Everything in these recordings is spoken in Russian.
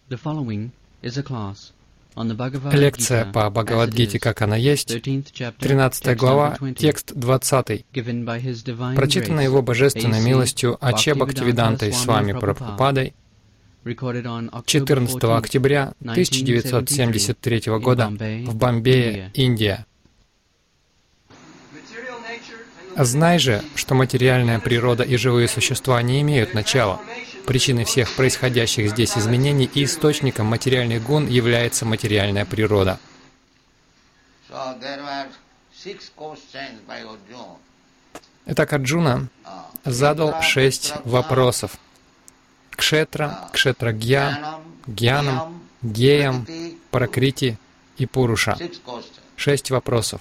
Лекция по Бхагавад-гите, как она есть, 13 глава, текст 20, прочитана Его Божественной милостью Аче Бхактивидантой Свами Прабхупадой 14 октября 1973 года в Бомбее, Индия. Знай же, что материальная природа и живые существа не имеют начала. Причиной всех происходящих здесь изменений и источником материальных гун является материальная природа. Итак, Арджуна задал 6 вопросов. Кшетра, Кшетрагья, Гьянам, Геям, Пракрити и Пуруша. 6 вопросов.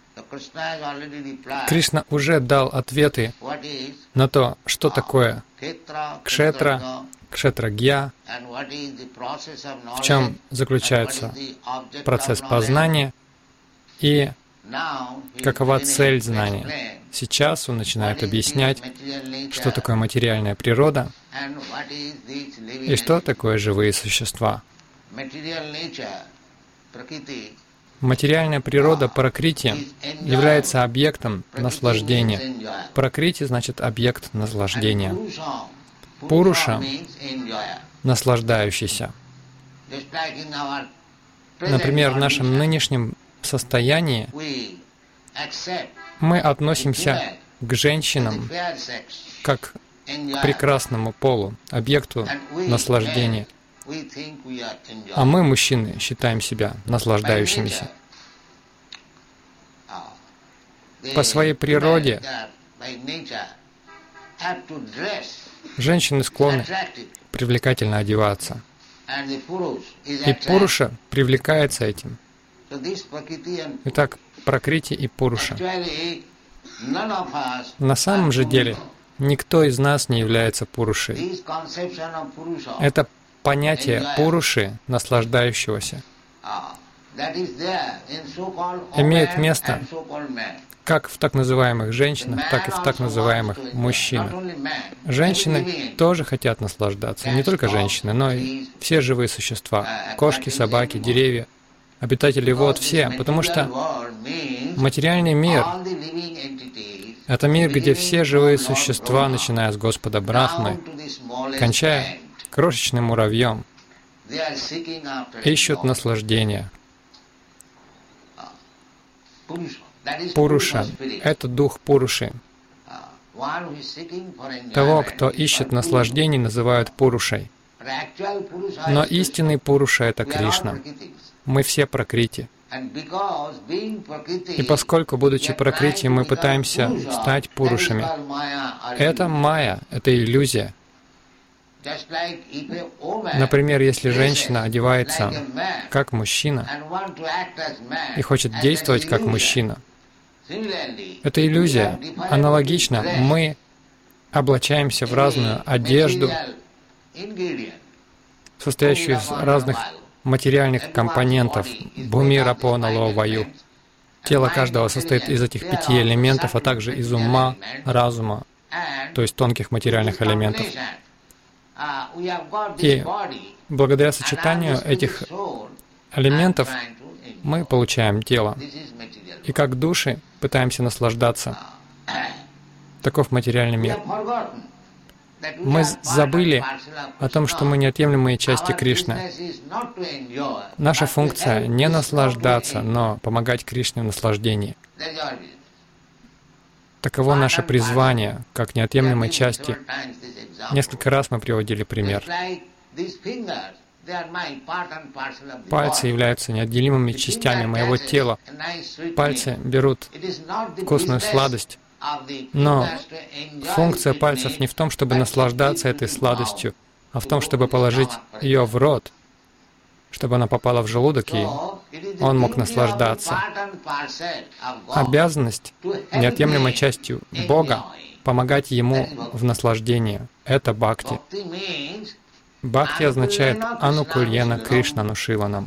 Кришна уже дал ответы на то, что такое Кшетра, Кшетрагья, в чем заключается процесс познания и какова цель знания. Сейчас он начинает объяснять, что такое материальная природа и что такое живые существа. Материальная природа Пракрити является объектом наслаждения. Пракрити значит объект наслаждения. Пуруша — наслаждающийся. Например, в нашем нынешнем состоянии мы относимся к женщинам как к прекрасному полу, объекту наслаждения. А мы, мужчины, считаем себя наслаждающимися. По своей природе женщины склонны привлекательно одеваться. И Пуруша привлекается этим. Итак, Пракрити и Пуруша. На самом же деле, никто из нас не является Пурушей. Это понятие Пуруши, наслаждающегося, имеет место как в так называемых женщинах, так и в так называемых мужчинах. Женщины тоже хотят наслаждаться. Не только женщины, но и все живые существа. Кошки, собаки, деревья, обитатели вод, все. Потому что материальный мир — это мир, где все живые существа, начиная с Господа Брахмы, кончая крошечным муравьем, ищут наслаждения. Пуруша — это дух Пуруши. Того, кто ищет наслаждений, называют Пурушей. Но истинный Пуруша — это Кришна. Мы все Пракрити. И поскольку, будучи Пракрити, мы пытаемся стать Пурушами, это майя, это иллюзия. Например, если женщина одевается как мужчина и хочет действовать как мужчина, это иллюзия. Аналогично, мы облачаемся в разную одежду, состоящую из разных материальных компонентов, бхуми, рапо, нало, ваю. Тело каждого состоит из этих 5 элементов, а также из ума, разума, то есть тонких материальных элементов. И благодаря сочетанию этих элементов мы получаем тело. И как души пытаемся наслаждаться. Таков материальный мир. Мы забыли о том, что мы неотъемлемые части Кришны. Наша функция — не наслаждаться, но помогать Кришне в наслаждении. Таково наше призвание, как неотъемлемой части. Несколько раз мы приводили пример. Пальцы являются неотделимыми частями моего тела. Пальцы берут вкусную сладость. Но функция пальцев не в том, чтобы наслаждаться этой сладостью, а в том, чтобы положить ее в рот, чтобы она попала в желудок, и он мог наслаждаться. Обязанность, неотъемлемой частью Бога, помогать Ему в наслаждении. Это бхакти. Бхакти означает анукульена Кришнанушиланам.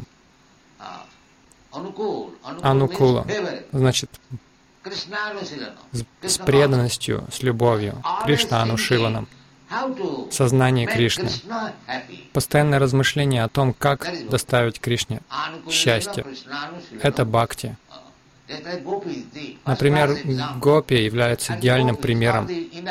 Анукула значит с преданностью, с любовью. Кришна Анушиланам. сознание Кришны. Постоянное размышление о том, как доставить Кришне счастье. Это бхакти. Например, гопи являются идеальным примером.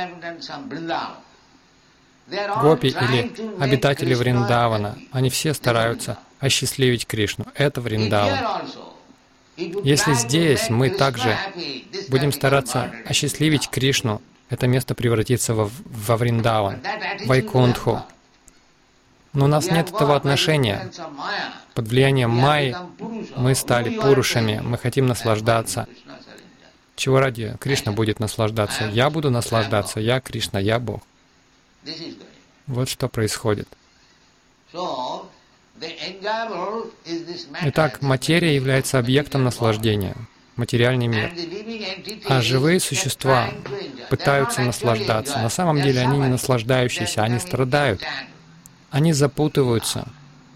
Гопи или обитатели Вриндавана, они все стараются осчастливить Кришну. Это Вриндаван. Если здесь мы также будем стараться осчастливить Кришну, это место превратится во Вриндаван, в Вайкунтху. Но у нас нет этого отношения. Под влиянием майи мы стали пурушами, мы хотим наслаждаться. Чего ради Кришна будет наслаждаться? Я буду наслаждаться, я Кришна, я Бог. Вот что происходит. Итак, материя является объектом наслаждения, материальный мир. А живые существа пытаются наслаждаться. На самом деле они не наслаждающиеся, они страдают. Они запутываются.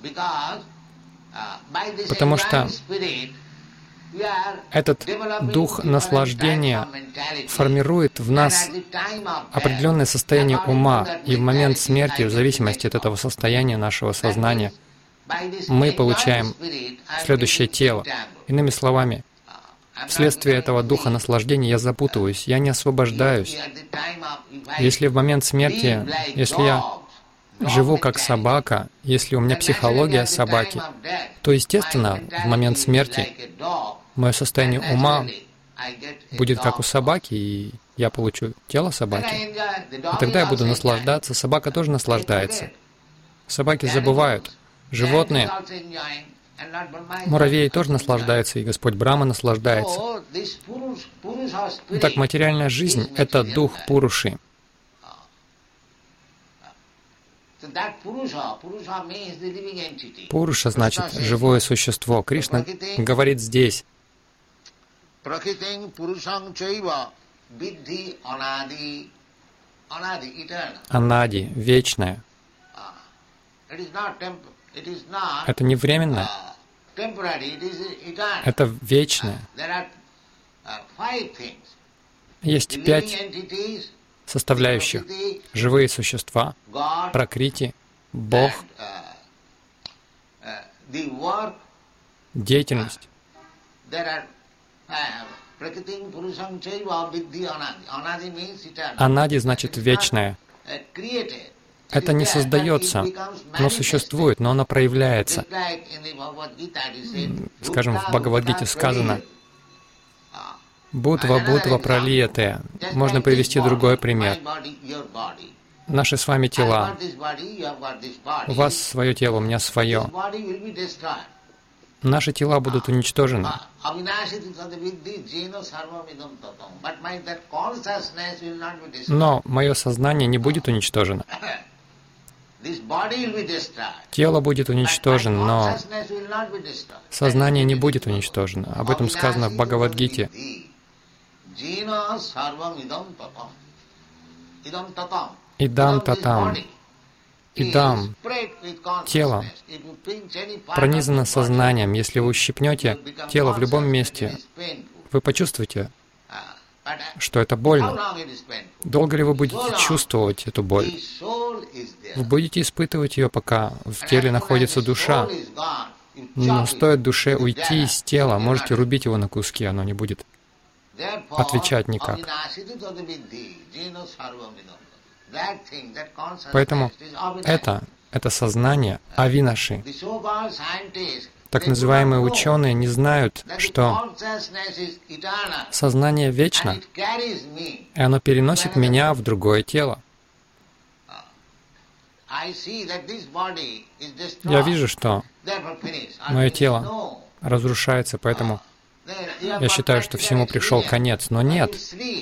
Потому что этот дух наслаждения формирует в нас определенное состояние ума, и в момент смерти, в зависимости от этого состояния нашего сознания, мы получаем следующее тело. Иными словами, вследствие этого духа наслаждения я запутываюсь, я не освобождаюсь. Если в момент смерти, если я живу как собака, если у меня психология собаки, то, естественно, в момент смерти мое состояние ума будет как у собаки, и я получу тело собаки. И тогда я буду наслаждаться. Собака тоже наслаждается. Собаки забывают. Животные, муравьи тоже наслаждаются, и Господь Брахма наслаждается. Итак, материальная жизнь — это дух Пуруши. Пуруша значит живое существо. Кришна говорит здесь. Анади, вечное. Это не временное. Это вечное. Есть 5 составляющих. Живые существа, Пракрити, Бог, деятельность. Анади значит вечное. Это не создается, оно существует, но оно проявляется. Скажем, в Бхагавад-гите сказано «Бхутва пралиете». Можно привести другой пример. Наши с вами тела. У вас свое тело, у меня свое. Наши тела будут уничтожены. Но мое сознание не будет уничтожено. Тело будет уничтожено, но сознание не будет уничтожено. Об этом сказано в Бхагавад-гите. Идам татам. Идам. Тело пронизано сознанием. Если вы ущипнете тело в любом месте, вы почувствуете, что это больно. Долго ли вы будете чувствовать эту боль? Вы будете испытывать ее, пока в теле находится душа. Но стоит душе уйти из тела, можете рубить его на куски, оно не будет отвечать никак. Поэтому это сознание авинаши. Так называемые ученые не знают, что сознание вечно, и оно переносит меня в другое тело. Я вижу, что мое тело разрушается, поэтому я считаю, что всему пришел конец. Но нет.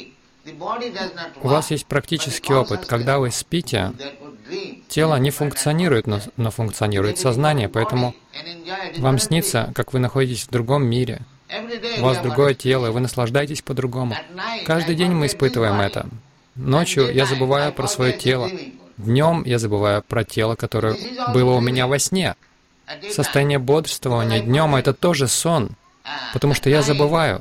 У вас есть практический опыт. Когда вы спите, тело не функционирует, но функционирует сознание, поэтому вам снится, как вы находитесь в другом мире. У вас другое тело, и вы наслаждаетесь по-другому. Каждый день мы испытываем это. Ночью я забываю про свое тело. Днем я забываю про тело, которое было у меня во сне. Состояние бодрствования днем — это тоже сон, потому что я забываю.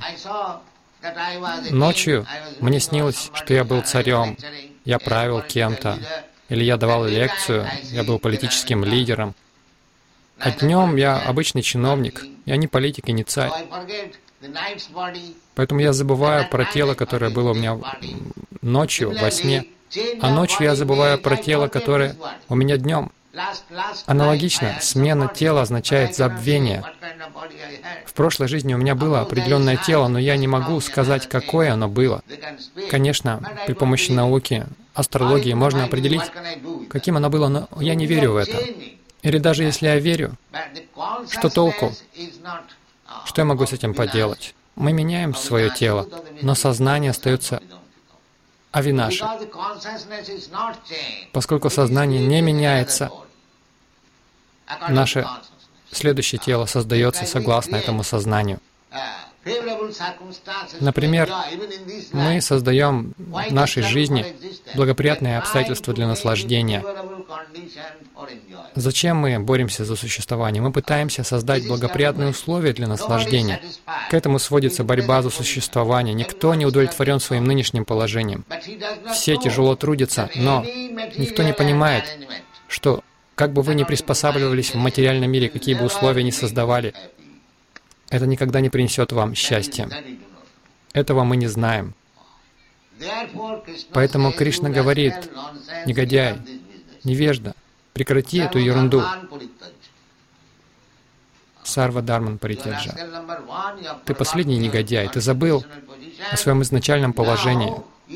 Ночью мне снилось, что я был царем, я правил кем-то, или я давал лекцию, я был политическим лидером. А днем я обычный чиновник, я не политик и не царь. Поэтому я забываю про тело, которое было у меня ночью, во сне, а ночью я забываю про тело, которое у меня днем. Аналогично, смена тела означает забвение. В прошлой жизни у меня было определенное тело, но я не могу сказать, какое оно было. Конечно, при помощи науки, астрологии можно определить, каким оно было, но я не верю в это. Или даже если я верю, что толку? Что я могу с этим поделать? Мы меняем свое тело, но сознание остается авинаши. Поскольку сознание не меняется, наше следующее тело создается согласно этому сознанию. Например, мы создаем в нашей жизни благоприятные обстоятельства для наслаждения. Зачем мы боремся за существование? Мы пытаемся создать благоприятные условия для наслаждения. К этому сводится борьба за существование. Никто не удовлетворен своим нынешним положением. Все тяжело трудятся, но никто не понимает, что как бы вы ни приспосабливались в материальном мире, какие бы условия ни создавали, это никогда не принесет вам счастья. Этого мы не знаем. Поэтому Кришна говорит: негодяй, невежда, прекрати эту ерунду. Сарва Дharman Паритяджа. Ты последний негодяй, ты забыл о своем изначальном положении.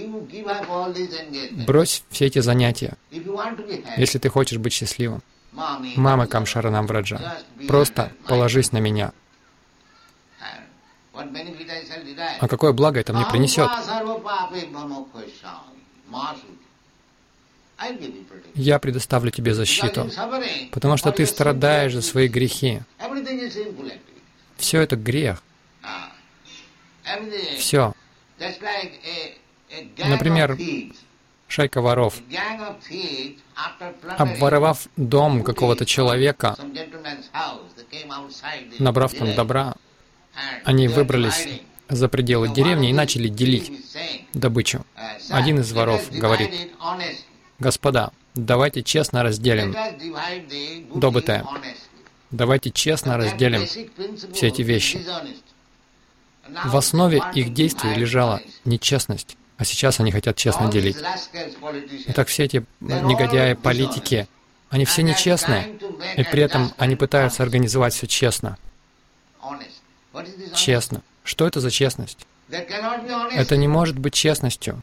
Брось все эти занятия, если ты хочешь быть счастливым. Мама Камшаранам Враджа, просто положись на меня. А какое благо это мне принесет? Я предоставлю тебе защиту, потому что ты страдаешь за свои грехи. Все это грех. Все. Например, шайка воров, обворовав дом какого-то человека, набрав там добра, они выбрались за пределы деревни и начали делить добычу. Один из воров говорит: «Господа, давайте честно разделим добытое. Давайте честно разделим все эти вещи». В основе их действий лежала нечестность, а сейчас они хотят честно делить. Итак, все эти негодяи, политики, они все нечестные, и при этом они пытаются организовать все честно. Честно. Что это за честность? Это не может быть честностью.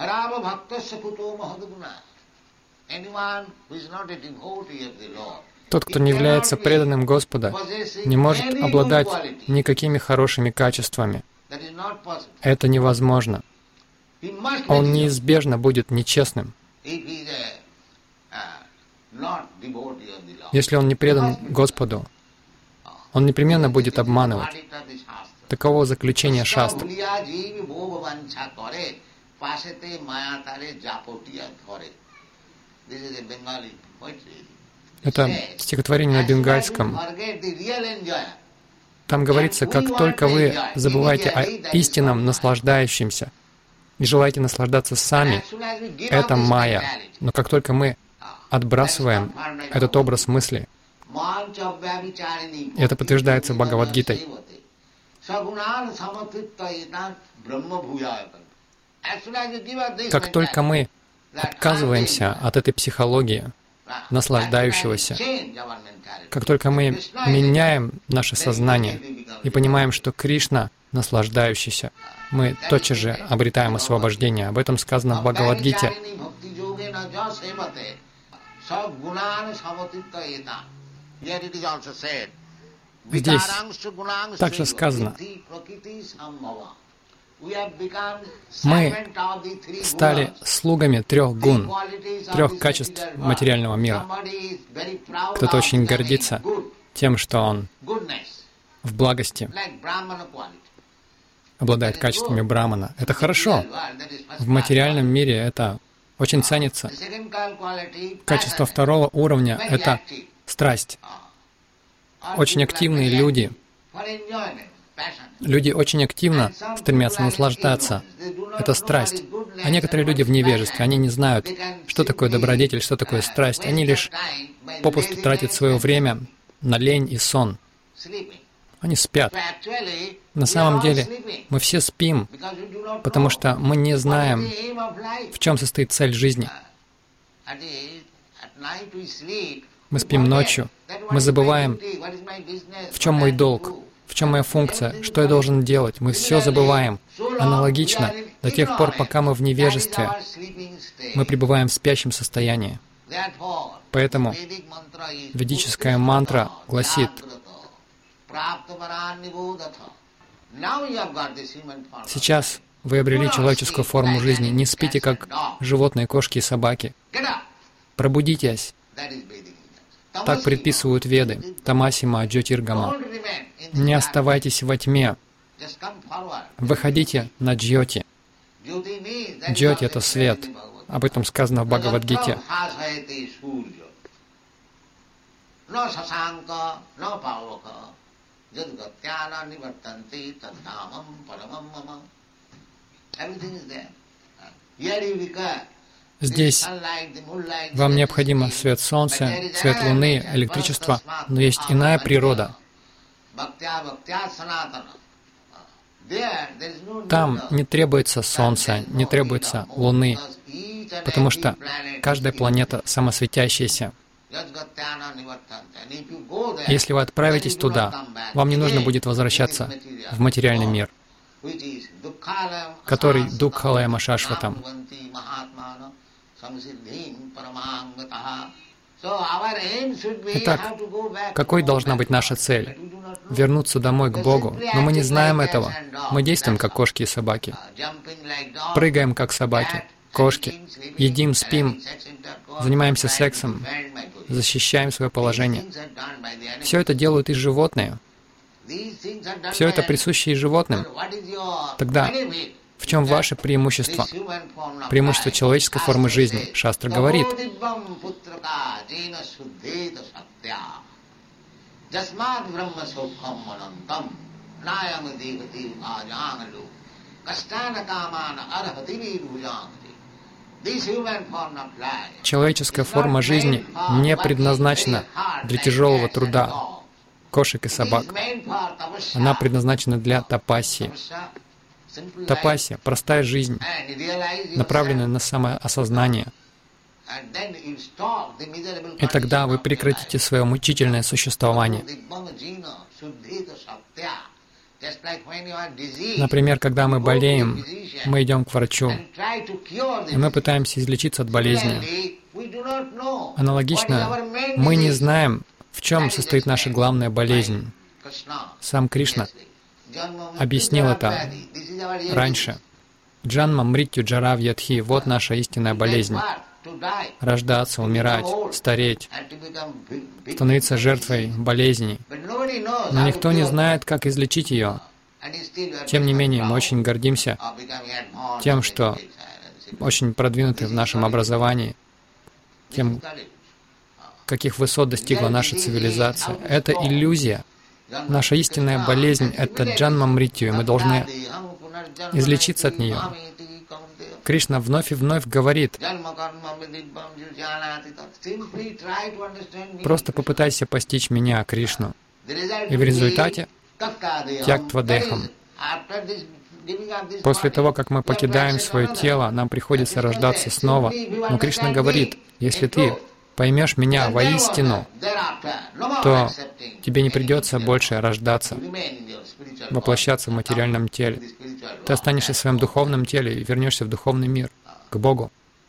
Тот, кто не является преданным Господа, не может обладать никакими хорошими качествами. Это невозможно. Он неизбежно будет нечестным. Если он не предан Господу, он непременно будет обманывать. Таково заключение шастр. Это стихотворение на бенгальском. Там говорится: как только вы забываете о истинном наслаждающемся и желаете наслаждаться сами, это майя. Но как только мы отбрасываем этот образ мысли, это подтверждается Бхагавад-гитой. Как только мы отказываемся от этой психологии наслаждающегося, как только мы меняем наше сознание и понимаем, что Кришна наслаждающийся, мы тотчас же обретаем освобождение. Об этом сказано в Бхагавад-гите. Здесь также сказано: мы стали слугами трех гун, трех качеств материального мира. Кто-то очень гордится тем, что он в благости обладает качествами брамана. Это хорошо. В материальном мире это очень ценится. Качество второго уровня — это страсть. Очень активные люди. Люди очень активно стремятся наслаждаться. Это страсть. А некоторые люди в невежестве, они не знают, что такое добродетель, что такое страсть. Они лишь попусту тратят свое время на лень и сон. Они спят. На самом деле, мы все спим, потому что мы не знаем, в чем состоит цель жизни. Мы спим ночью, мы забываем, в чем мой долг, в чем моя функция, что я должен делать. Мы все забываем. Аналогично, до тех пор, пока мы в невежестве, мы пребываем в спящем состоянии. Поэтому ведическая мантра гласит: сейчас вы обрели человеческую форму жизни. Не спите, как животные, кошки и собаки. Пробудитесь. Так предписывают Веды. Тамасима Джьотиргама. Не оставайтесь во тьме. Выходите на Джьоти. Джьоти — это свет. Об этом сказано в Бхагавад-гите. Здесь вам необходимо свет солнца, свет луны, электричество, но есть иная природа. Там не требуется солнца, не требуется луны, потому что каждая планета самосветящаяся. Если вы отправитесь туда, вам не нужно будет возвращаться в материальный мир, который Дукхалая Шашватам. Итак, какой должна быть наша цель? Вернуться домой к Богу. Но мы не знаем этого. Мы действуем как кошки и собаки. Прыгаем как собаки, кошки. Едим, спим, занимаемся сексом, защищаем свое положение. Все это делают и животные. Все это присуще и животным. Тогда в чем ваше преимущество? Преимущество человеческой формы жизни. Шастра говорит: человеческая форма жизни не предназначена для тяжелого труда кошек и собак. Она предназначена для тапассии. Тапассия — простая жизнь, направленная на самоосознание. И тогда вы прекратите свое мучительное существование. Например, когда мы болеем, мы идем к врачу, и мы пытаемся излечиться от болезни. Аналогично, мы не знаем, в чем состоит наша главная болезнь. Сам Кришна объяснил это раньше. Джанма мритью джара вьядхи — вот наша истинная болезнь. Рождаться, умирать, стареть, становиться жертвой болезней. Но никто не знает, как излечить ее. Тем не менее, мы очень гордимся тем, что очень продвинуты в нашем образовании, тем, каких высот достигла наша цивилизация. Это иллюзия. Наша истинная болезнь — это джанма мритью, и мы должны излечиться от нее. Кришна вновь и вновь говорит: просто попытайся постичь меня, Кришну. И в результате тьяктва-дехам. После того, как мы покидаем свое тело, нам приходится рождаться снова. Но Кришна говорит: если ты поймешь меня воистину, то тебе не придется больше рождаться, воплощаться в материальном теле. Ты останешься в своем духовном теле и вернешься в духовный мир, к Богу.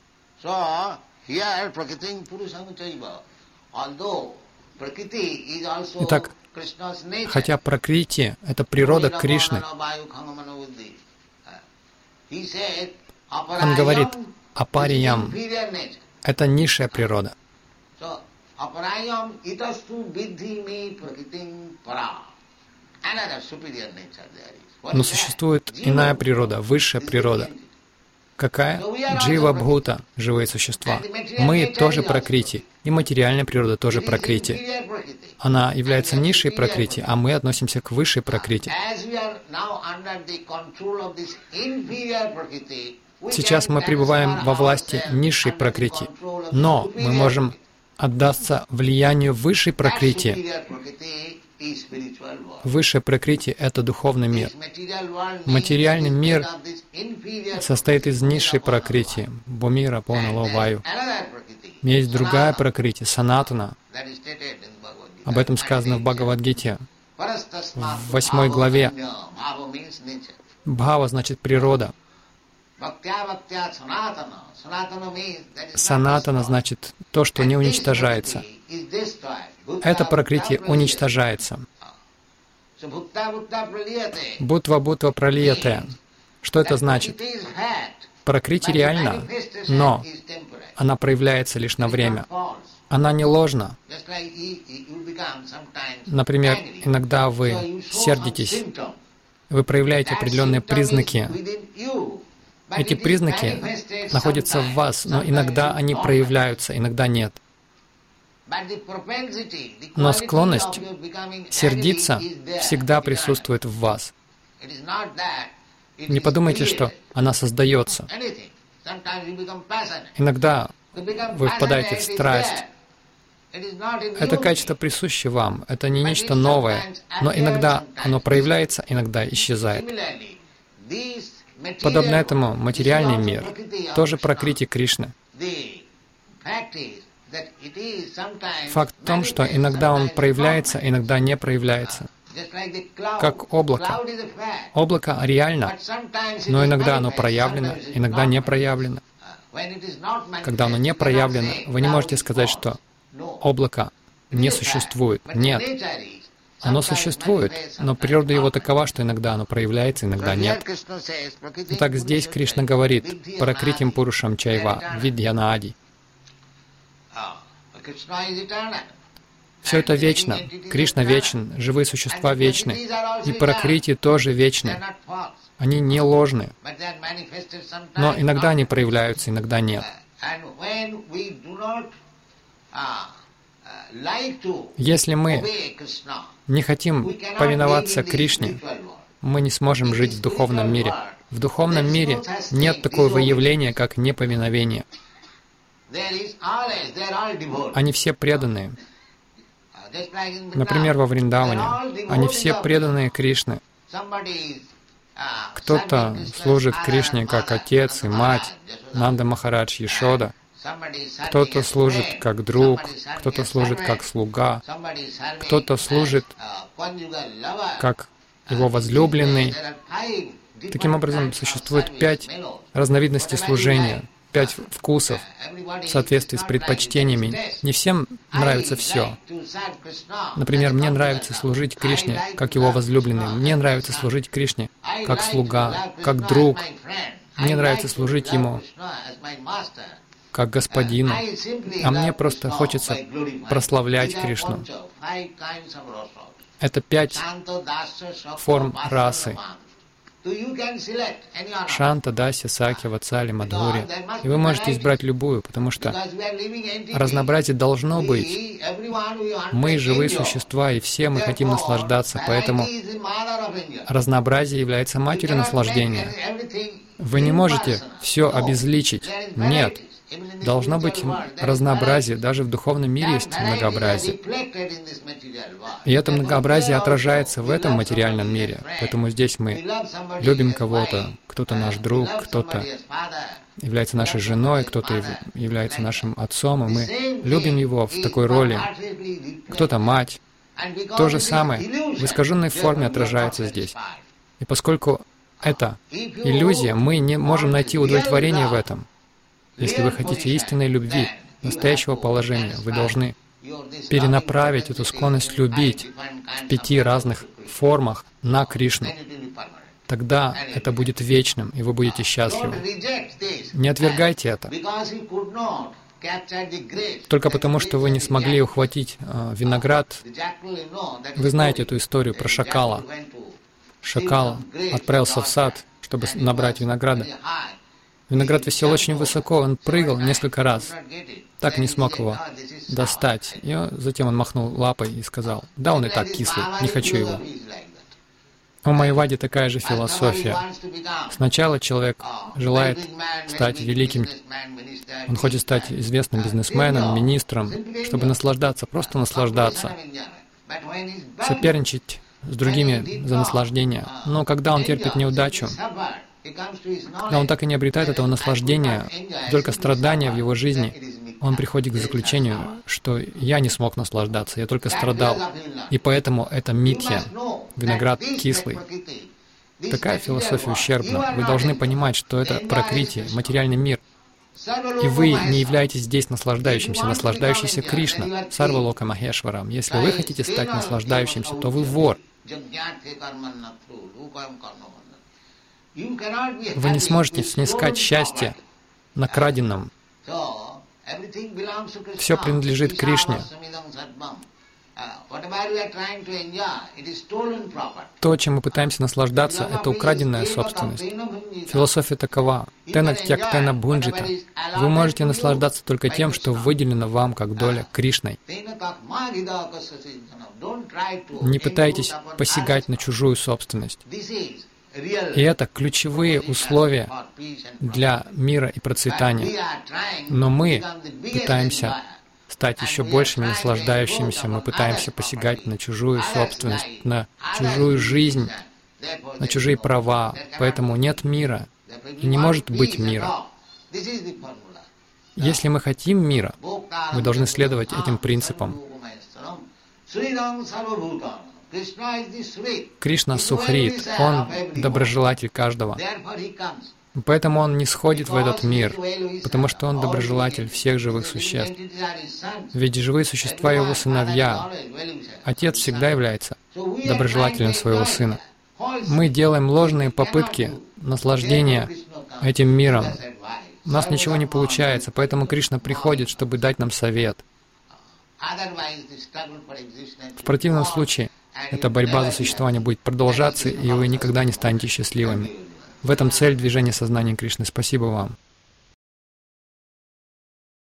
Итак, хотя Пракрити — это природа Кришны, он говорит: апариям — это низшая природа. Но существует иная природа, высшая природа. Какая? Джива-бхута, живые существа. Мы тоже Пракрити, и материальная природа тоже Пракрити. Она является низшей Пракрити, а мы относимся к высшей Пракрити. Сейчас мы пребываем во власти низшей пракрити, но мы можем отдаться влиянию высшей пракрити. Высшая пракрити — это духовный мир. Материальный мир состоит из низшей пракрити, бумира, пона, ло-ваю. Есть другая пракрити, санатана. Об этом сказано в Бхагавад-гите, в 8 главе. Бхава значит природа. Санатана значит то, что не уничтожается. Эта пракрити уничтожается. Бутва пралиете. Что это значит? Пракрити реальна, но она проявляется лишь на время. Она не ложна. Например, иногда вы сердитесь, вы проявляете определенные признаки. Эти признаки находятся в вас, но иногда они проявляются, иногда нет. Но склонность сердиться всегда присутствует в вас. Не подумайте, что она создается. Иногда вы впадаете в страсть. Это качество присуще вам, это не нечто новое, но иногда оно проявляется, иногда исчезает. Подобно этому материальный мир тоже пракрити Кришны. Факт в том, что иногда он проявляется, иногда не проявляется. Как облако. Облако реально, но иногда оно проявлено, иногда не проявлено. Когда оно не проявлено, вы не можете сказать, что облако не существует. Нет. Оно существует, но природа его такова, что иногда оно проявляется, иногда нет. Итак, здесь Кришна говорит «Паракритим пурушам чайва видьянаади». Все это вечно. Кришна вечен, живые существа вечны. И паракрити тоже вечны. Они не ложны. Но иногда они проявляются, иногда нет. Если мы не хотим повиноваться Кришне, мы не сможем жить в духовном мире. В духовном мире нет такого явления, как неповиновение. Они все преданные. Например, во Вриндаване. Они все преданные Кришне. Кто-то служит Кришне как отец и мать, Нанда Махарадж, Яшода. Кто-то служит как друг, кто-то служит как слуга, кто-то служит как его возлюбленный. Таким образом, существует 5 разновидностей служения, 5 вкусов в соответствии с предпочтениями. Не всем нравится все. Например, мне нравится служить Кришне как его возлюбленный, мне нравится служить Кришне как слуга, как друг, мне нравится служить ему как господину, а мне просто хочется прославлять Кришну. Это 5 форм расы. Шанта, Дасья, Сакья, Ватсали, Мадхури. И вы можете избрать любую, потому что разнообразие должно быть. Мы живые существа, и все мы хотим наслаждаться, поэтому разнообразие является матерью наслаждения. Вы не можете все обезличить. Нет. Должно быть разнообразие. Даже в духовном мире есть многообразие. И это многообразие отражается в этом материальном мире. Поэтому здесь мы любим кого-то, кто-то наш друг, кто-то является нашей женой, кто-то является нашим отцом, и мы любим его в такой роли. Кто-то мать. То же самое в искаженной форме отражается здесь. И поскольку это иллюзия, мы не можем найти удовлетворение в этом. Если вы хотите истинной любви, настоящего положения, вы должны перенаправить эту склонность любить в 5 разных формах на Кришну. Тогда это будет вечным, и вы будете счастливы. Не отвергайте это. Только потому, что вы не смогли ухватить виноград. Вы знаете эту историю про шакала. Шакал отправился в сад, чтобы набрать винограда. Виноград висел очень высоко, он прыгал несколько раз, так не смог его достать. И затем он махнул лапой и сказал: «Да, он и так кислый, не хочу его». У Майявади такая же философия. Сначала человек желает стать великим, он хочет стать известным бизнесменом, министром, чтобы наслаждаться, просто наслаждаться, соперничать с другими за наслаждение. Но когда он терпит неудачу, когда он так и не обретает этого наслаждения, только страдания в его жизни, он приходит к заключению, что я не смог наслаждаться, я только страдал. И поэтому это митья, виноград кислый. Такая философия ущербна. Вы должны понимать, что это пракрити, материальный мир. И вы не являетесь здесь наслаждающимся. Наслаждающийся Кришна, Сарва Лока Махешварам. Если вы хотите стать наслаждающимся, то вы вор. Вы не сможете снискать счастье на краденом. Все принадлежит Кришне. То, чем мы пытаемся наслаждаться, это украденная собственность. Философия такова. Тена тяк тена бунджита. Вы можете наслаждаться только тем, что выделено вам как доля Кришной. Не пытайтесь посягать на чужую собственность. И это ключевые условия для мира и процветания. Но мы пытаемся стать еще большими наслаждающимися, мы пытаемся посягать на чужую собственность, на чужую жизнь, на чужие права. Поэтому нет мира, и не может быть мира. Если мы хотим мира, мы должны следовать этим принципам. Кришна Сухрит, Он доброжелатель каждого. Поэтому Он не сходит в этот мир, потому что Он доброжелатель всех живых существ. Ведь живые существа — Его сыновья. Отец всегда является доброжелателем своего сына. Мы делаем ложные попытки наслаждения этим миром. У нас ничего не получается, поэтому Кришна приходит, чтобы дать нам совет. В противном случае, эта борьба за существование будет продолжаться, и вы никогда не станете счастливыми. В этом цель движения сознания Кришны. Спасибо вам.